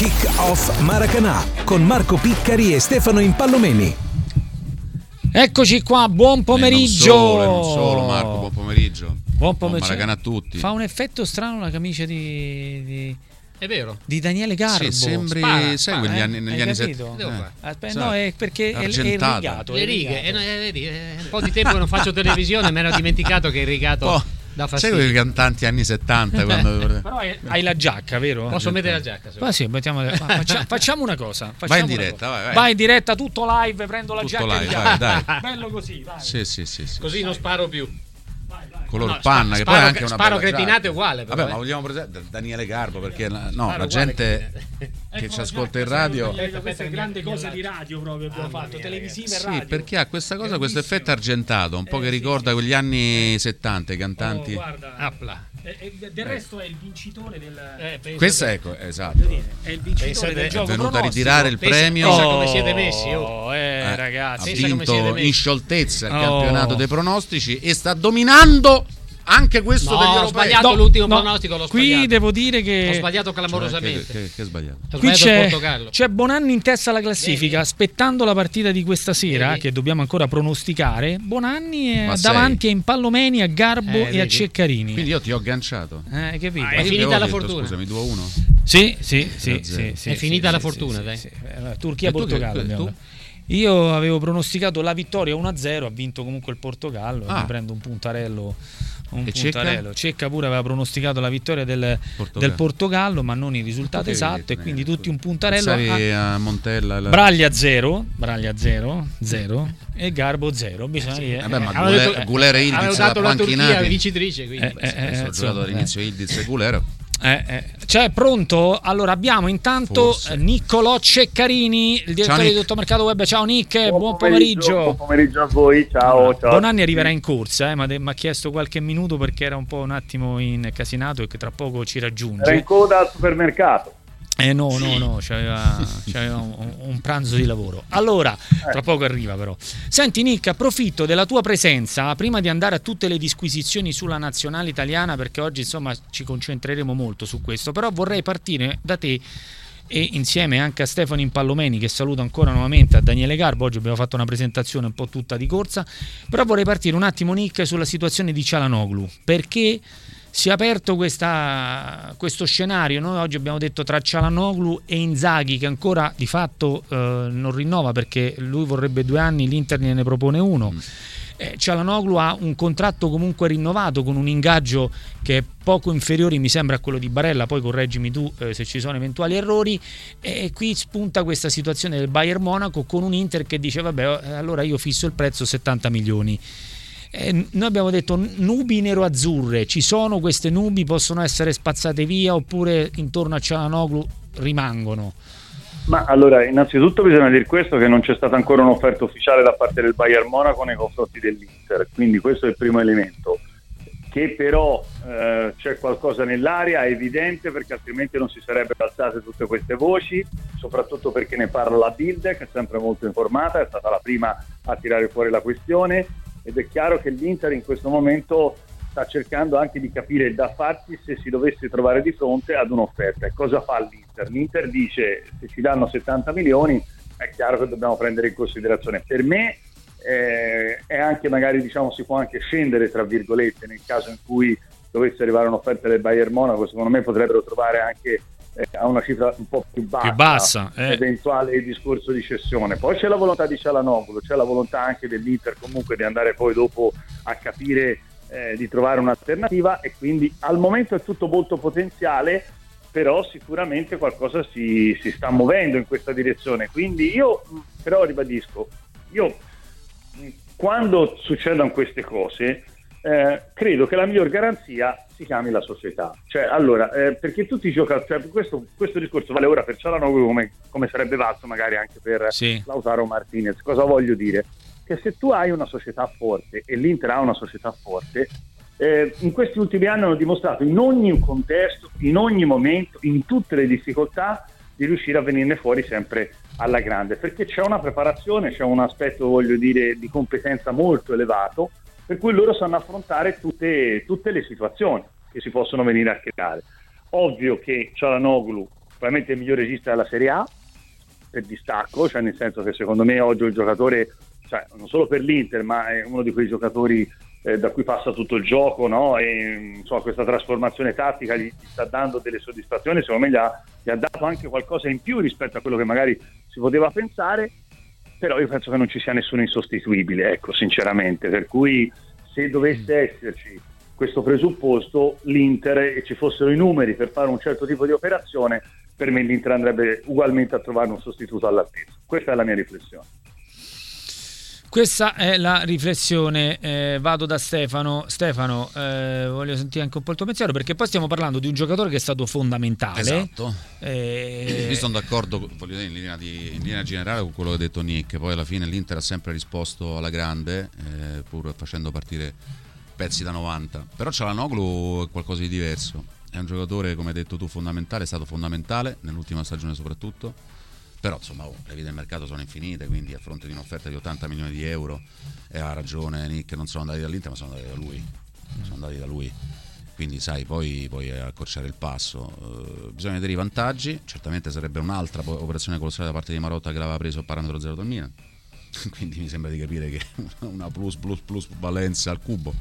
Kick-Off Maracanã con Marco Piccari e Stefano Impallomeni. Eccoci qua, buon pomeriggio. Non solo Marco, buon pomeriggio. Buon pomeriggio. Maracanã a tutti. Fa un effetto strano la camicia di È vero. di Daniele Garbo. Sì, sembri sai negli anni 70. No, è perché è irrigato. Le righe, vedi, è un po' di tempo che non faccio televisione, mi ero dimenticato che è irrigato. Da fastidio. Sai quei cantanti anni 70 quando... Però hai la giacca, vero? Posso mettere la giacca? Sì, facciamo una cosa. Vai in diretta, vai in diretta, tutto live, prendo la tutto giacca live, e dai. bello così, vai. Sì. Così non sparo più. Color panna, che poi è anche una sparo bella cretinate giacca. uguale però, Vabbè, ma vogliamo presentare Daniele Garbo, perché la gente che ci ascolta in radio, queste grandi cose di radio proprio abbiamo fatto, televisive e radio. sì, perché ha questa cosa, questo effetto argentato, un po' che ricorda quegli anni 70, i cantanti. Guarda, del resto è il vincitore del Questo ecco, esatto. È il vincitore del gioco. È venuto a ritirare il premio. Pensa come siete messi, ragazzi. Ha vinto in scioltezza il campionato dei pronostici e sta dominando anche questo degli europei. Ho sbagliato l'ultimo pronostico, l'ho sbagliato. Qui devo dire che ho sbagliato clamorosamente. Che sbagliato? Qui c'è Bonanni in testa alla classifica, aspettando la partita di questa sera, che dobbiamo ancora pronosticare. Bonanni è davanti a Impallomeni, a Garbo e a Ceccarini. Quindi io ti ho agganciato. Capito? È finita la fortuna. Scusami, 2-1. Sì. È finita la fortuna, dai. Turchia-Portogallo. Io avevo pronosticato la vittoria 1-0, ha vinto comunque il Portogallo, mi prendo un puntarello. Cecca pure aveva pronosticato la vittoria del Portogallo, ma non il risultato esatto, e quindi tutti un puntarello. A Montella Braglia 0 e Garbo 0. Bisogna dire. Ma Gulera e Ildiz avevo dato la Turchia panchinati. vincitrice, quindi Ho giocato all'inizio Ildiz e Gulera. Cioè, pronto? Allora abbiamo intanto Niccolò Ceccarini, il direttore di Tuttomercato Web. Ciao Nick, buon pomeriggio. Buon pomeriggio a voi, ciao. Bonanni arriverà in corsa, ma mi ha chiesto qualche minuto perché era un attimo incasinato e che tra poco ci raggiunge. Era in coda al supermercato. No, c'aveva un pranzo di lavoro. Allora, tra poco arriva però. Senti Nick, approfitto della tua presenza prima di andare a tutte le disquisizioni sulla nazionale italiana, perché oggi insomma ci concentreremo molto su questo, però vorrei partire da te e insieme anche a Stefano Impallomeni, che saluto ancora nuovamente, a Daniele Garbo. Oggi abbiamo fatto una presentazione un po' tutta di corsa, però vorrei partire un attimo Nick sulla situazione di Çalhanoğlu, perché si è aperto questo scenario. Noi oggi abbiamo detto tra Çalhanoğlu e Inzaghi, che ancora di fatto non rinnova, perché lui vorrebbe 2 anni, l'Inter ne propone 1. Çalhanoğlu ha un contratto comunque rinnovato con un ingaggio che è poco inferiore, mi sembra, a quello di Barella, poi correggimi tu se ci sono eventuali errori, e qui spunta questa situazione del Bayern Monaco con un Inter che dice vabbè, allora io fisso il prezzo 70 milioni. Noi abbiamo detto nubi nero-azzurre, ci sono queste nubi, possono essere spazzate via oppure intorno a Çalhanoğlu rimangono? Ma allora, innanzitutto bisogna dire questo, che non c'è stata ancora un'offerta ufficiale da parte del Bayern Monaco nei confronti dell'Inter, quindi questo è il primo elemento. Che però c'è qualcosa nell'aria è evidente, perché altrimenti non si sarebbero alzate tutte queste voci, soprattutto perché ne parla la Bild, che è sempre molto informata, è stata la prima a tirare fuori la questione, ed è chiaro che l'Inter in questo momento sta cercando anche di capire da farsi se si dovesse trovare di fronte ad un'offerta. E cosa fa l'Inter? L'Inter dice: se ci danno 70 milioni è chiaro che dobbiamo prendere in considerazione. Per me è anche, magari si può anche scendere tra virgolette nel caso in cui dovesse arrivare un'offerta del Bayern Monaco. Secondo me potrebbero trovare anche a una cifra un po' più bassa, eventuale discorso di cessione. Poi c'è la volontà di Çalhanoğlu, c'è la volontà anche dell'Inter comunque di andare poi dopo a capire di trovare un'alternativa, e quindi al momento è tutto molto potenziale, però sicuramente qualcosa si sta muovendo in questa direzione. Quindi io però ribadisco, quando succedono queste cose credo che la miglior garanzia si chiami la società. Cioè, allora, perché tutti giocano, questo discorso vale ora per Çalhanoğlu come sarebbe valso magari anche per Lautaro Martinez. Cosa voglio dire? Che se tu hai una società forte, e l'Inter ha una società forte, in questi ultimi anni hanno dimostrato in ogni contesto, in ogni momento, in tutte le difficoltà, di riuscire a venirne fuori sempre alla grande, perché c'è una preparazione, c'è un aspetto, voglio dire, di competenza molto elevato, per cui loro sanno affrontare tutte le situazioni che si possono venire a creare. Ovvio che Çalhanoğlu probabilmente il miglior regista della Serie A per distacco, cioè nel senso che secondo me oggi il giocatore, cioè, non solo per l'Inter, ma è uno di quei giocatori da cui passa tutto il gioco, no? E insomma, questa trasformazione tattica gli sta dando delle soddisfazioni, secondo me gli ha dato anche qualcosa in più rispetto a quello che magari si poteva pensare, però io penso che non ci sia nessuno insostituibile, ecco, sinceramente, per cui se dovesse esserci questo presupposto, l'Inter, e ci fossero i numeri per fare un certo tipo di operazione, per me l'Inter andrebbe ugualmente a trovare un sostituto all'altezza. Questa è la mia riflessione. Questa è la riflessione, vado da Stefano. Stefano, voglio sentire anche un po' il tuo pensiero, perché poi stiamo parlando di un giocatore che è stato fondamentale. Esatto. Io sono d'accordo, voglio dire, in linea generale con quello che ha detto Nick. Poi alla fine l'Inter ha sempre risposto alla grande, pur facendo partire pezzi da 90. Però Çalhanoğlu è qualcosa di diverso. È un giocatore, come hai detto tu, fondamentale, è stato fondamentale nell'ultima stagione soprattutto. Però insomma le vie del mercato sono infinite, quindi a fronte di un'offerta di 80 milioni di euro, e ha ragione Nick, non sono andati dall'Inter ma sono andati da lui, quindi sai, poi puoi accorciare il passo. Bisogna vedere i vantaggi. Certamente sarebbe un'altra operazione colossale da parte di Marotta, che l'aveva preso a parametro zero dal Milan, quindi mi sembra di capire che una plus valenza al cubo.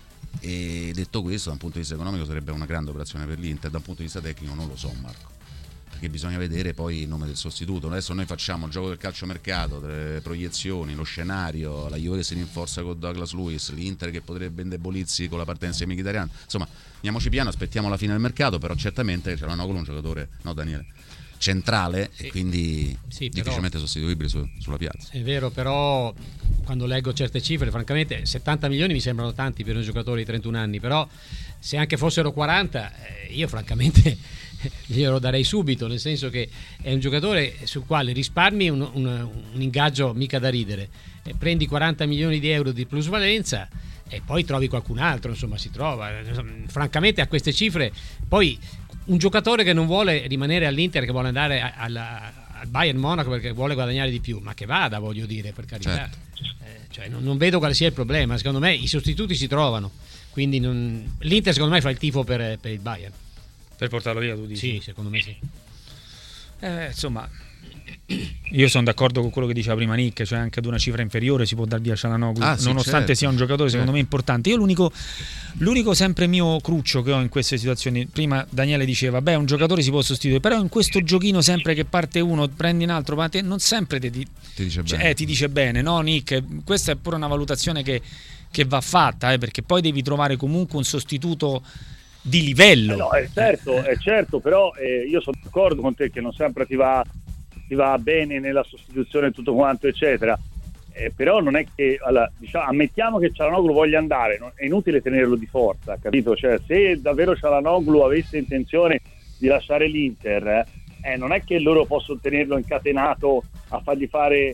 E detto questo, da un punto di vista economico sarebbe una grande operazione per l'Inter, da un punto di vista tecnico non lo so, Marco, perché bisogna vedere poi il nome del sostituto. Adesso noi facciamo il gioco del calciomercato, le proiezioni, lo scenario, la Juve che si rinforza con Douglas Luiz, l'Inter che potrebbe indebolirsi con la partenza di Mkhitaryan. Insomma, andiamoci piano, aspettiamo la fine del mercato, però certamente Çalhanoğlu è un giocatore, no Daniele, centrale, e quindi difficilmente sostituibile sulla piazza. È vero, però quando leggo certe cifre, francamente 70 milioni mi sembrano tanti per un giocatore di 31 anni, però se anche fossero 40, io francamente glielo darei subito, nel senso che è un giocatore sul quale risparmi un ingaggio mica da ridere, prendi 40 milioni di euro di plusvalenza e poi trovi qualcun altro, insomma si trova. Francamente a queste cifre, poi un giocatore che non vuole rimanere all'Inter, che vuole andare al Bayern Monaco perché vuole guadagnare di più, ma che vada, voglio dire, per carità. Certo. Cioè, non vedo quale sia il problema. Secondo me i sostituti si trovano, quindi l'Inter secondo me fa il tifo per il Bayern. Per portarlo via, tu dici? Sì, secondo me sì. Insomma, io sono d'accordo con quello che diceva prima Nick, cioè anche ad una cifra inferiore si può dar via Çalhanoğlu, sì, nonostante certo, sia un giocatore secondo me importante. Io l'unico sempre mio cruccio che ho in queste situazioni, prima Daniele diceva beh, un giocatore si può sostituire, però in questo giochino sempre che parte uno prendi un altro, ma non sempre ti dice bene, no Nick? Questa è pure una valutazione che va fatta, perché poi devi trovare comunque un sostituto di livello. No, è certo, però io sono d'accordo con te che non sempre ti va bene nella sostituzione e tutto quanto eccetera, però non è che diciamo, ammettiamo che Çalhanoğlu voglia andare, è inutile tenerlo di forza, capito? Cioè, se davvero Çalhanoğlu avesse intenzione di lasciare l'Inter, non è che loro possono tenerlo incatenato a fargli fare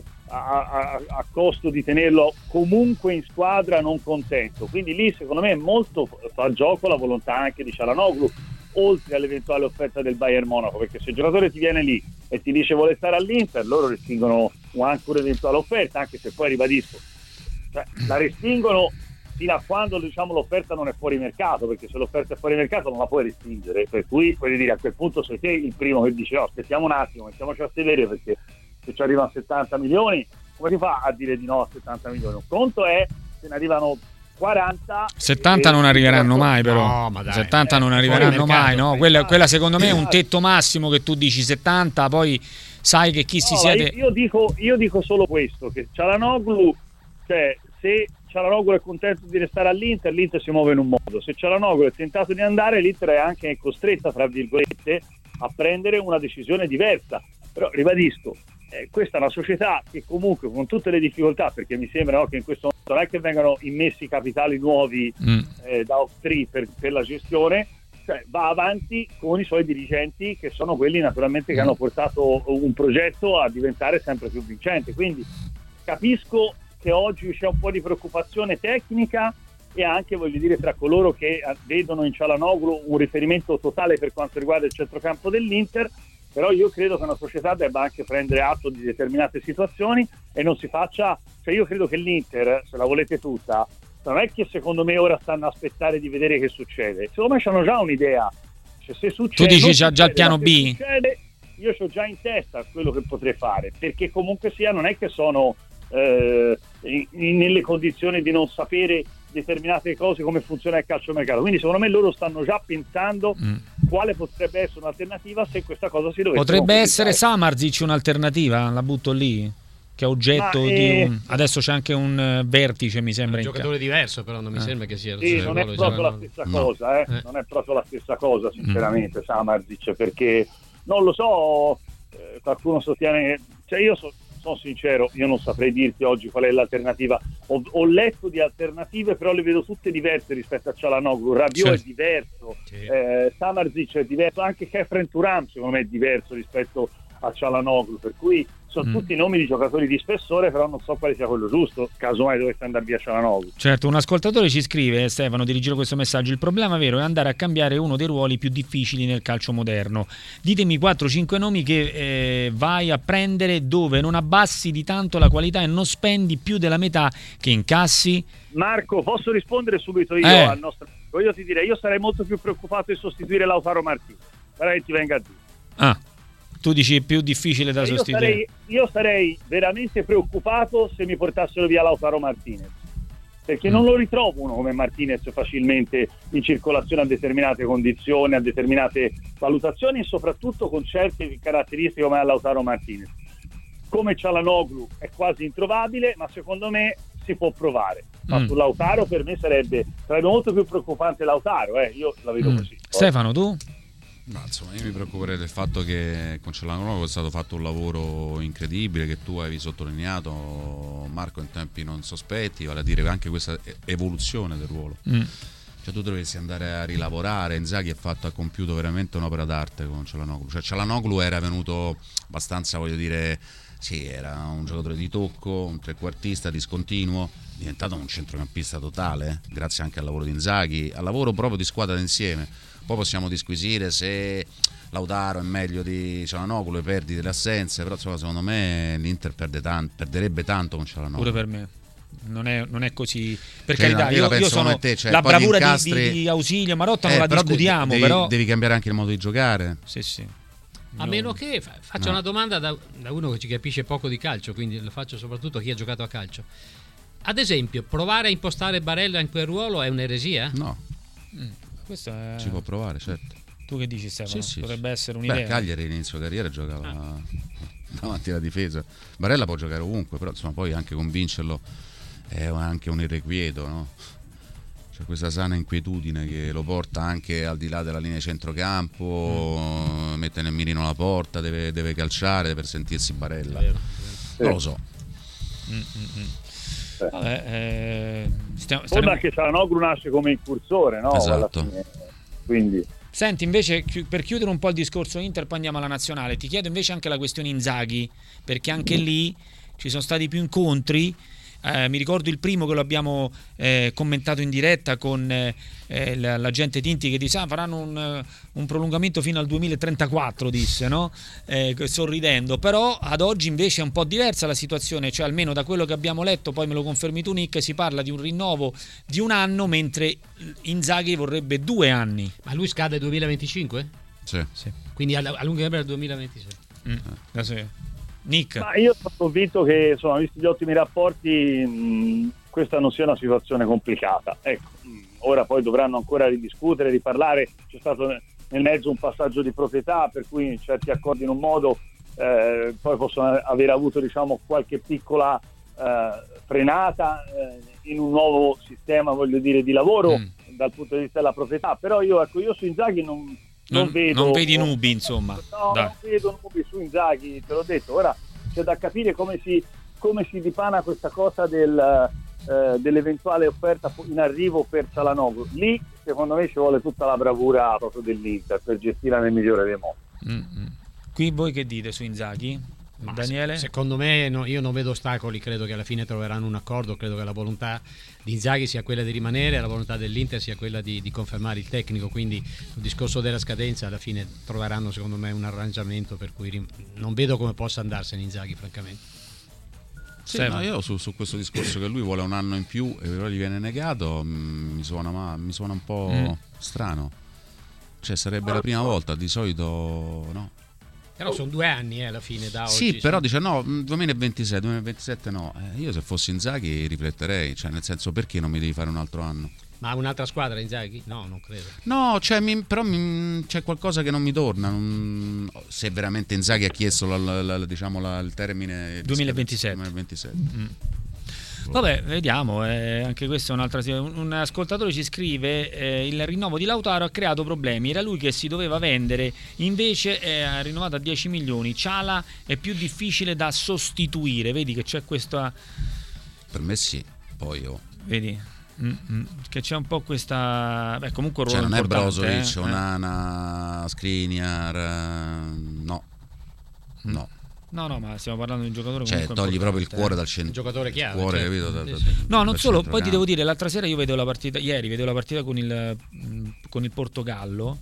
a costo di tenerlo comunque in squadra non contento. Quindi lì secondo me è molto fa gioco la volontà anche di Çalhanoğlu, oltre all'eventuale offerta del Bayern Monaco, perché se il giocatore ti viene lì e ti dice vuole stare all'Inter, loro respingono anche un'eventuale offerta, anche se poi ribadisco, cioè, la respingono fino a quando diciamo l'offerta non è fuori mercato, perché se l'offerta è fuori mercato non la puoi respingere, per cui puoi dire a quel punto sei te il primo che dice no, aspettiamo un attimo, mettiamoci a sedere, perché se ci arrivano 70 milioni come si fa a dire di no a 70 milioni? Un conto è se ne arrivano 40, 70 non arriveranno mai, però no, 70 non arriveranno mai, no? Quella secondo me è un tetto massimo, che tu dici 70, poi sai che chi si siede. Io dico solo questo, che Çalhanoğlu, cioè se Çalhanoğlu è contento di restare all'Inter, l'Inter si muove in un modo, se Çalhanoğlu è tentato di andare, l'Inter è anche costretta tra virgolette a prendere una decisione diversa. Però ribadisco, questa è una società che comunque con tutte le difficoltà, perché mi sembra che in questo momento non è che vengano immessi capitali nuovi da Off-Tree per la gestione, cioè va avanti con i suoi dirigenti, che sono quelli naturalmente che hanno portato un progetto a diventare sempre più vincente. Quindi capisco che oggi c'è un po' di preoccupazione tecnica e anche, voglio dire, tra coloro che vedono in Çalhanoğlu un riferimento totale per quanto riguarda il centrocampo dell'Inter. Però io credo che una società debba anche prendere atto di determinate situazioni e non si faccia, cioè io credo che l'Inter, se la volete tutta, non è che secondo me ora stanno a aspettare di vedere che succede, secondo me hanno già un'idea, cioè, se succede, tu dici già il piano B? io ho già in testa quello che potrei fare, perché comunque sia non è che sono nelle condizioni di non sapere determinate cose, come funziona il calciomercato, quindi secondo me loro stanno già pensando quale potrebbe essere un'alternativa se questa cosa si dovesse potrebbe essere concretizzare. Samardžić un'alternativa, la butto lì, che è oggetto adesso c'è anche un vertice, mi sembra, un giocatore diverso, però non mi sembra che sia sì, non è proprio la stessa cosa, non è proprio la stessa cosa, sinceramente, Samardžić, perché non lo so, qualcuno sostiene, cioè io sono sincero, io non saprei dirti oggi qual è l'alternativa. Ho letto di alternative, però le vedo tutte diverse rispetto a Çalhanoğlu. Rabiot è diverso, Samardžić è diverso, anche Khéphren Thuram secondo me è diverso rispetto a Çalhanoğlu, per cui sono tutti nomi di giocatori di spessore, però non so quale sia quello giusto, casomai dovesse andare via Çalhanoğlu. Certo, un ascoltatore ci scrive, Stefano, ti rigiro questo messaggio: il problema vero è andare a cambiare uno dei ruoli più difficili nel calcio moderno. Ditemi 4-5 nomi che vai a prendere dove non abbassi di tanto la qualità e non spendi più della metà che incassi. Marco, posso rispondere subito io al nostro amico? Io ti direi, io sarei molto più preoccupato di sostituire Lautaro Martinez, che ti venga a dire. Tu dici più difficile da sostituire? Io sarei veramente preoccupato se mi portassero via Lautaro Martinez, perché non lo ritrovo uno come Martinez facilmente in circolazione a determinate condizioni, a determinate valutazioni, e soprattutto con certe caratteristiche come Lautaro Martinez. Come Çalhanoğlu è quasi introvabile, ma secondo me si può provare. Ma su Lautaro per me sarebbe molto più preoccupante Lautaro, io la vedo così. Stefano, tu? Ma insomma, io mi preoccuperei del fatto che con Çalhanoğlu è stato fatto un lavoro incredibile che tu avevi sottolineato, Marco, in tempi non sospetti, vale a dire anche questa evoluzione del ruolo. Cioè tu dovresti andare a rilavorare. Inzaghi ha compiuto veramente un'opera d'arte con Çalhanoğlu. Cioè Çalhanoğlu era venuto abbastanza, voglio dire, sì, era un giocatore di tocco, un trequartista discontinuo, è diventato un centrocampista totale, grazie anche al lavoro di Inzaghi, al lavoro proprio di squadra d'insieme. Poi possiamo disquisire se Lautaro è meglio di Çalhanoğlu, le perdite, le assenze, però insomma, secondo me l'Inter perderebbe tanto con Çalhanoğlu. Pure per me non è così, per cioè, carità, io sono te, cioè, la bravura incastri... di Ausilio Marotta non la discutiamo, però devi cambiare anche il modo di giocare. Sì. A meno che faccia una domanda da uno che ci capisce poco di calcio, quindi lo faccio soprattutto a chi ha giocato a calcio. Ad esempio, provare a impostare Barella in quel ruolo è un'eresia? No. Questo è... Si può provare, certo. Tu che dici, Stefano? Sì. Potrebbe essere un'idea. Cagliari all'inizio carriera giocava davanti alla difesa. Barella può giocare ovunque, però insomma poi anche convincerlo è anche un irrequieto, no? C'è questa sana inquietudine che lo porta anche al di là della linea di centrocampo, mette nel mirino la porta, deve calciare per sentirsi Barella. Non lo so. Vabbè, anche Çalhanoğlu nasce come incursore, no? Esatto. Quindi. Senti, invece, per chiudere un po' il discorso Inter, poi andiamo alla nazionale. Ti chiedo invece anche la questione Inzaghi, perché anche lì ci sono stati più incontri. Mi ricordo il primo che lo abbiamo commentato in diretta con l'agente Tinti, che disse faranno un prolungamento fino al 2034, disse, no? Sorridendo. Però ad oggi invece è un po' diversa la situazione, cioè almeno da quello che abbiamo letto, poi me lo confermi tu Nick, si parla di un rinnovo di 1 anno, mentre Inzaghi vorrebbe 2 anni. Ma lui scade 2025? Sì. Quindi allungherebbe al 2026. Nick. Ma io sono convinto che, insomma, visti gli ottimi rapporti, questa non sia una situazione complicata. Ecco, ora poi dovranno ancora ridiscutere, riparlare. C'è stato nel mezzo un passaggio di proprietà, per cui certi accordi in un modo, poi possono aver avuto, diciamo, qualche piccola frenata in un nuovo sistema, voglio dire, di lavoro dal punto di vista della proprietà. Però io su Inzaghi non vedo, non vedi nubi, insomma. No, non vedo nubi su Inzaghi, te l'ho detto. Ora c'è da capire come si dipana questa cosa dell'eventuale offerta in arrivo per Çalhanoğlu. Lì secondo me ci vuole tutta la bravura proprio dell'Inter per gestirla nel migliore dei modi. Qui voi che dite su Inzaghi? Daniele? Secondo me io non vedo ostacoli, credo che alla fine troveranno un accordo, credo che la volontà di Inzaghi sia quella di rimanere, la volontà dell'Inter sia quella di confermare il tecnico, quindi sul discorso della scadenza alla fine troveranno secondo me un arrangiamento per cui non vedo come possa andarsene Inzaghi, francamente. Sì, no, io su questo discorso che lui vuole 1 anno in più e però gli viene negato mi suona un po' strano, cioè sarebbe la prima volta, di solito no. Però sono 2 anni alla fine da oggi. Sì, però dice no, 2026, 2027 no. Io se fossi Inzaghi rifletterei, cioè nel senso, perché non mi devi fare un altro anno? Ma un'altra squadra Inzaghi? No, non credo. No, cioè, però c'è qualcosa che non mi torna. Se veramente Inzaghi ha chiesto il termine 2027. Vabbè, vediamo, anche questa è un'altra. Un ascoltatore ci scrive: il rinnovo di Lautaro ha creato problemi, era lui che si doveva vendere, invece è rinnovato a 10 milioni. Ciala è più difficile da sostituire, vedi che c'è questa. Per me sì, poi vedi che c'è un po' questa. Beh, comunque un ruolo non è importante, Brozovic, Onana, Skriniar, no. No, ma stiamo parlando di un giocatore comunque togli proprio il cuore dal centro. Un giocatore chiave. Cuore, certo. capito? No, non solo, poi ti devo dire, l'altra sera io vedevo la partita, ieri vedevo la partita con il Portogallo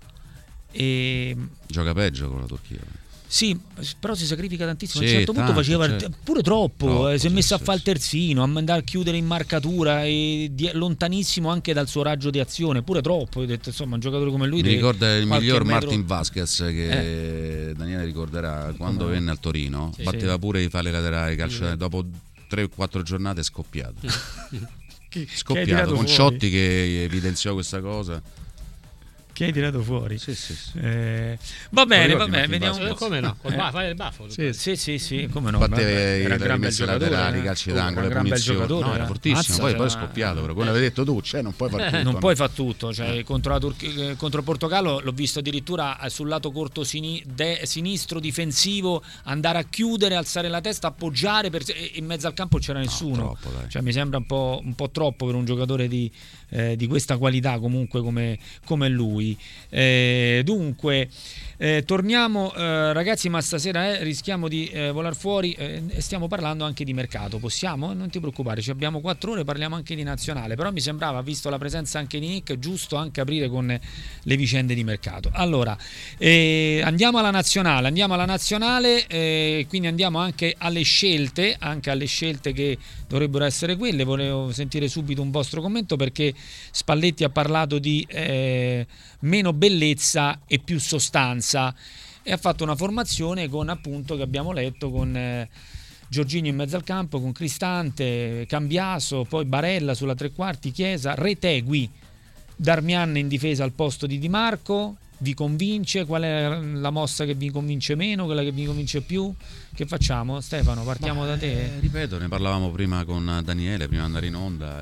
e gioca peggio con la Turchia. Sì, però si sacrifica tantissimo. Sì, a un certo punto faceva pure troppo si è messo a fare il terzino, a mandare a chiudere in marcatura e lontanissimo anche dal suo raggio di azione, pure troppo. Ho detto, insomma, un giocatore come lui mi ricorda il miglior metro... Martin Vasquez che Daniele ricorderà quando venne al Torino, batteva pure i pali laterali, calcio, dopo 3-4 giornate è scoppiato. Scoppiato con Ciotti che evidenziò questa cosa. Che hai tirato fuori? Sì. Va bene, vediamo. Come no? Fai il baffo. Sì, come no. Batteva i rimessi laterali, i calci d'angolo, le punizioni. No, era fortissimo. Poi è scoppiato, però come avevi detto tu, non puoi fare tutto. Non puoi fare tutto, cioè contro il Portogallo l'ho visto addirittura sul lato corto sinistro difensivo andare a chiudere, alzare la testa, appoggiare in mezzo al campo c'era nessuno. Troppo, cioè mi sembra un po' troppo per un giocatore di questa qualità comunque come lui. Dunque torniamo ragazzi, ma stasera rischiamo di volar fuori e stiamo parlando anche di mercato. Possiamo? Non ti preoccupare, ci abbiamo 4 ore, parliamo anche di nazionale, però mi sembrava, visto la presenza anche di Nick, giusto anche aprire con le vicende di mercato. Allora andiamo alla nazionale, quindi andiamo anche alle scelte che dovrebbero essere quelle. Volevo sentire subito un vostro commento, perché Spalletti ha parlato di meno bellezza e più sostanza e ha fatto una formazione con, appunto, che abbiamo letto, con Jorginho in mezzo al campo, con Cristante, Cambiaso, poi Barella sulla tre quarti, Chiesa, Retegui, Darmian in difesa al posto di Di Marco. Vi convince? Qual è la mossa che vi convince meno, quella che vi convince più? Che facciamo? Stefano, partiamo da te. Ripeto, ne parlavamo prima con Daniele, prima di andare in onda.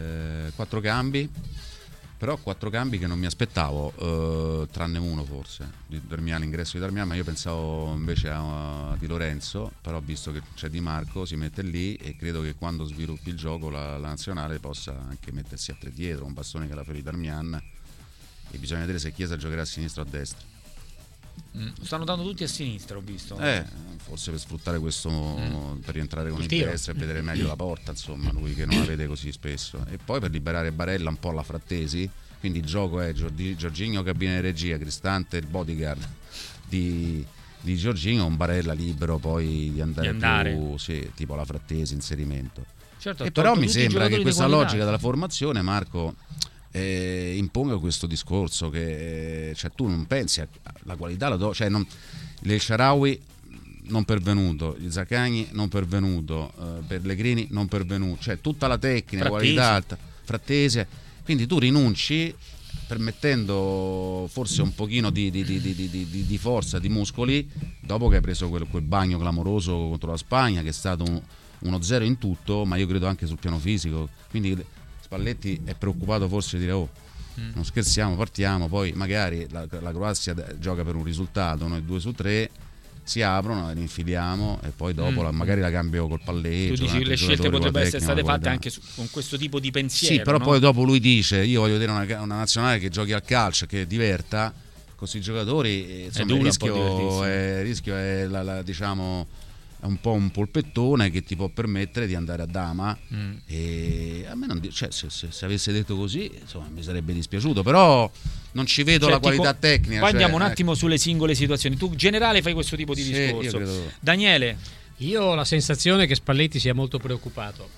4 cambi, però 4 cambi che non mi aspettavo, tranne uno forse, di Darmian, l'ingresso di Darmian, ma io pensavo invece a Di Lorenzo, però visto che c'è Di Marco si mette lì e credo che quando sviluppi il gioco la nazionale possa anche mettersi a 3 dietro, un bastone che la fa di Darmian, e bisogna vedere se Chiesa giocherà a sinistra o a destra. Stanno dando tutti a sinistra, ho visto. Forse per sfruttare questo, per rientrare con il destra e vedere meglio la porta, insomma, lui che non la vede così spesso. E poi per liberare Barella un po' alla Frattesi, quindi il gioco è Jorginho cabina di regia, Cristante il bodyguard di Jorginho, un Barella libero poi di andare. Più tipo la Frattesi, inserimento. Certo, e però mi sembra che questa logica della formazione, Marco, imponga questo discorso che cioè, tu non pensi alla qualità, il Shaarawy non pervenuto, il Zaccagni non pervenuto, Pellegrini non pervenuto, cioè tutta la tecnica, la qualità alta, Frattesi, quindi tu rinunci permettendo forse un pochino di forza, di muscoli, dopo che hai preso quel bagno clamoroso contro la Spagna, che è stato 1-0 in tutto, ma io credo anche sul piano fisico, quindi Spalletti è preoccupato forse di dire non scherziamo, partiamo, poi magari la Croazia gioca per un risultato, noi 2 su 3 si aprono, li infiliamo e poi dopo magari la cambio col palleggio. Tu dici che le scelte potrebbero essere state fatte anche con questo tipo di pensiero. Sì, però no? Poi dopo lui dice io voglio vedere una nazionale che giochi al calcio, che diverta, con questi giocatori, insomma, il rischio è diciamo è un po' un polpettone che ti può permettere di andare a dama e a me non cioè, se avesse detto così, insomma, mi sarebbe dispiaciuto, però non ci vedo la qualità tecnica. Poi andiamo un attimo sulle singole situazioni. Tu in generale fai questo tipo di discorso. Daniele? Io ho la sensazione che Spalletti sia molto preoccupato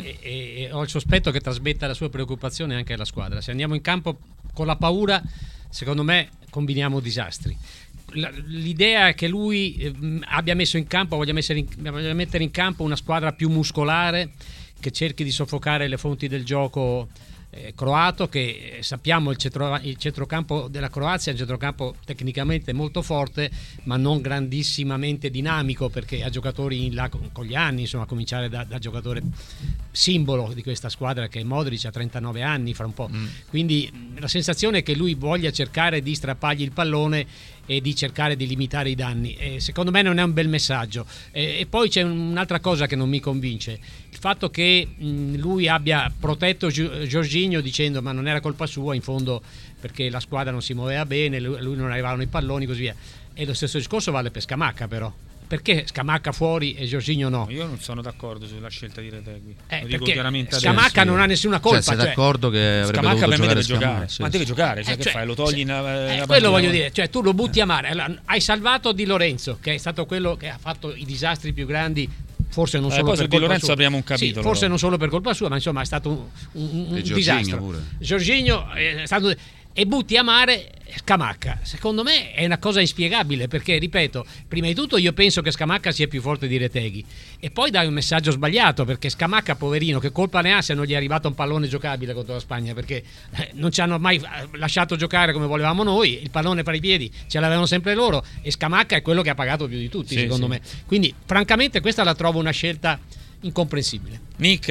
e ho il sospetto che trasmetta la sua preoccupazione anche alla squadra. Se andiamo in campo con la paura, secondo me combiniamo disastri. l'idea è che lui abbia messo in campo, voglia mettere in campo una squadra più muscolare, che cerchi di soffocare le fonti del gioco croato, che sappiamo il centrocampo della Croazia è un centrocampo tecnicamente molto forte, ma non grandissimamente dinamico, perché ha giocatori in là con gli anni, insomma, a cominciare da giocatore simbolo di questa squadra che è Modric, ha 39 anni fra un po'. Quindi la sensazione è che lui voglia cercare di strappargli il pallone e di cercare di limitare i danni. Secondo me non è un bel messaggio. E poi c'è un'altra cosa che non mi convince: il fatto che lui abbia protetto Jorginho dicendo ma non era colpa sua in fondo, perché la squadra non si muoveva bene, lui non arrivavano i palloni, così via. E lo stesso discorso vale per Scamacca, però. Perché Scamacca fuori e Jorginho no? Io non sono d'accordo sulla scelta di Retegui. Lo dico perché chiaramente Scamacca non ha nessuna colpa. Sei d'accordo che avrebbe Scamacca per me deve giocare? giocare, ma deve giocare, che fai? Lo togli in quello voglio dire, cioè tu lo butti a mare. Hai salvato Di Lorenzo, che è stato quello che ha fatto i disastri più grandi, forse non solo per colpa di Lorenzo sua. Apriamo un capitolo. Sì, forse non solo per colpa sua, ma insomma è stato un disastro. Pure. Jorginho è stato, e butti a mare Scamacca. Secondo me è una cosa inspiegabile, perché ripeto, prima di tutto io penso che Scamacca sia più forte di Retegui, e poi dai un messaggio sbagliato, perché Scamacca, poverino, che colpa ne ha se non gli è arrivato un pallone giocabile contro la Spagna, perché non ci hanno mai lasciato giocare come volevamo noi, il pallone per i piedi ce l'avevano sempre loro, e Scamacca è quello che ha pagato più di tutti, secondo me. Quindi francamente questa la trovo una scelta incomprensibile.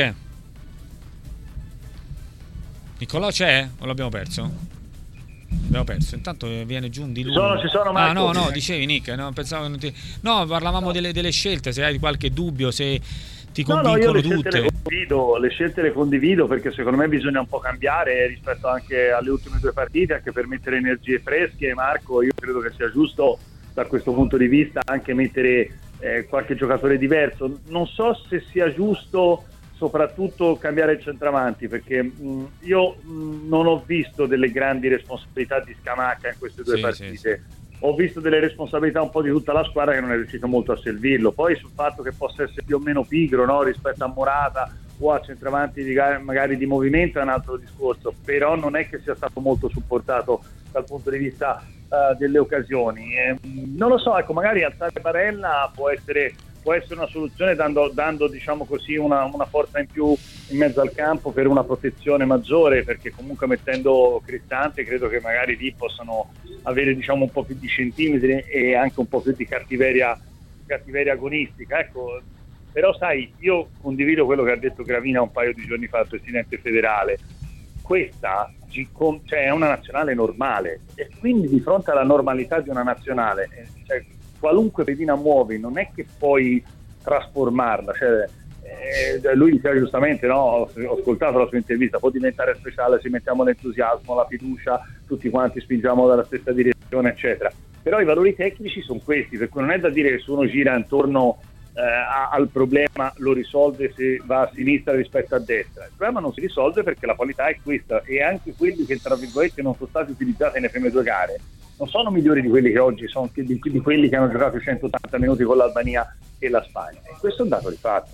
Nicolò c'è o l'abbiamo perso? Abbiamo perso. Intanto viene giù un diluvio. Ci sono Marco. No, dicevi Nick, no, pensavo che non ti... No, parlavamo delle scelte, se hai qualche dubbio, se ti convincono tutte. Le scelte le condivido, perché secondo me bisogna un po' cambiare rispetto anche alle ultime due partite, anche per mettere energie fresche. Marco, io credo che sia giusto da questo punto di vista anche mettere qualche giocatore diverso. Non so se sia giusto soprattutto cambiare il centravanti, perché io non ho visto delle grandi responsabilità di Scamacca in queste due partite. Ho visto delle responsabilità un po' di tutta la squadra che non è riuscito molto a servirlo. Poi sul fatto che possa essere più o meno pigro, no, rispetto a Morata o a centravanti magari di movimento è un altro discorso, però non è che sia stato molto supportato dal punto di vista delle occasioni. Non lo so, ecco, magari alzare Barella può essere una soluzione, dando diciamo così una forza in più in mezzo al campo per una protezione maggiore, perché comunque mettendo Cristante credo che magari lì possano avere diciamo un po' più di centimetri e anche un po' più di cattiveria agonistica, ecco. Però sai, io condivido quello che ha detto Gravina un paio di giorni fa al presidente federale. Questa è una nazionale normale, e quindi di fronte alla normalità di una nazionale, qualunque pedina muovi non è che puoi trasformarla, lui diceva giustamente, no? Ho ascoltato la sua intervista, può diventare speciale se mettiamo l'entusiasmo, la fiducia, tutti quanti spingiamo dalla stessa direzione, eccetera. Però i valori tecnici sono questi, per cui non è da dire che se uno gira intorno al problema lo risolve se va a sinistra rispetto a destra. Il problema non si risolve perché la qualità è questa, e anche quelli che tra virgolette non sono stati utilizzati nelle prime due gare non sono migliori di quelli che oggi sono, di quelli che hanno giocato 180 minuti con l'Albania e la Spagna, e questo è un dato di fatto.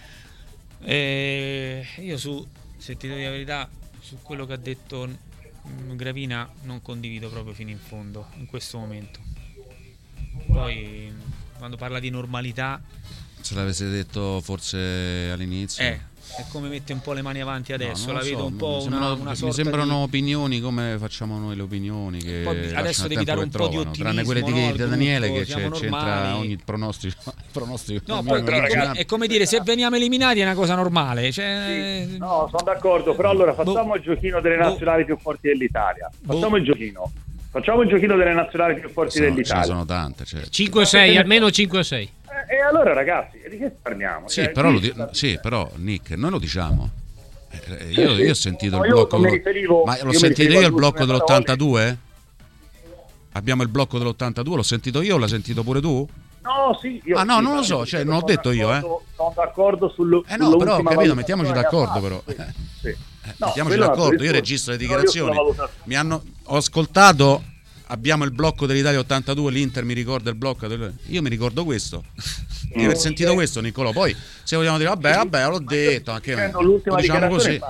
Io se ti dico la verità, su quello che ha detto Gravina non condivido proprio fino in fondo in questo momento. Poi quando parla di normalità, se l'avesse detto forse all'inizio, è come mette un po' le mani avanti adesso, la vedo un po' una sorta mi sembrano di... opinioni come facciamo noi le opinioni, che adesso devi dare un po' di ottimismo, tranne quelle di Daniele, che c'entra ogni pronostico. No, poi è come dire, se veniamo eliminati è una cosa normale, sì, no, sono d'accordo, però allora facciamo il giochino delle nazionali più forti dell'Italia, facciamo il giochino delle nazionali più forti dell'Italia. Ce ne sono tante, 5-6, almeno 5-6. E allora ragazzi, di che parliamo? Sì, però Nick, noi lo diciamo. Io ho sentito il blocco. Ma l'ho sentito io il blocco dell'82? Abbiamo il blocco dell'82, l'ho sentito io o l'hai sentito pure tu? No, sì, io non lo so, non ho detto io, Sono d'accordo sul no, però ho capito, mettiamoci d'accordo però. Mettiamoci d'accordo, io registro le dichiarazioni. Ho ascoltato. Abbiamo il blocco dell'Italia 82, l'Inter mi ricorda il blocco io mi ricordo questo, di aver sentito questo, Niccolò. Poi se vogliamo dire vabbè l'ho detto, anche l'ultima diciamo così.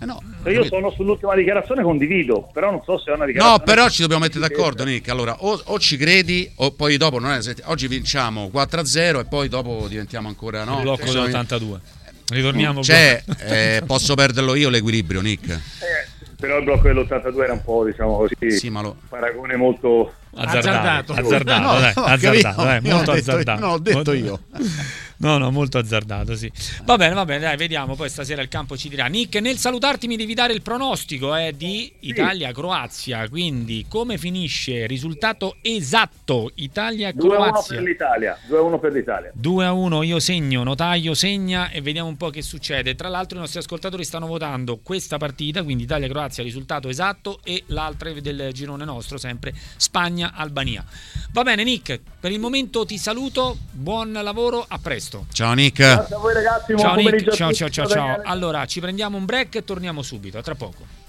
No, io sono sull'ultima dichiarazione, condivido, però non so se è una dichiarazione. No, però ci dobbiamo mettere d'accordo, Nick. Allora, o ci credi, o poi dopo non è, oggi vinciamo 4-0 e poi dopo diventiamo ancora il blocco dell'82. Ritorniamo. Posso perderlo io l'equilibrio, Nick. Però il blocco dell'82 era un po', diciamo così, sì, ma paragone molto azzardato, molto azzardato. Non l'ho detto io. No, molto azzardato, sì. Va bene, dai, vediamo, poi stasera il campo ci dirà. Nick, nel salutarti mi devi dare il pronostico di Italia-Croazia, quindi come finisce? Risultato esatto, Italia-Croazia. 2-1 per l'Italia. 2-1, io segno, Notaio segna e vediamo un po' che succede. Tra l'altro i nostri ascoltatori stanno votando questa partita, quindi Italia-Croazia risultato esatto, e l'altra del girone nostro, sempre Spagna-Albania. Va bene Nick, per il momento ti saluto, buon lavoro, a presto. Ciao Nick. Grazie a voi ragazzi, ciao buon Nick, pomeriggio. ciao. Allora ci prendiamo un break e torniamo subito, a tra poco.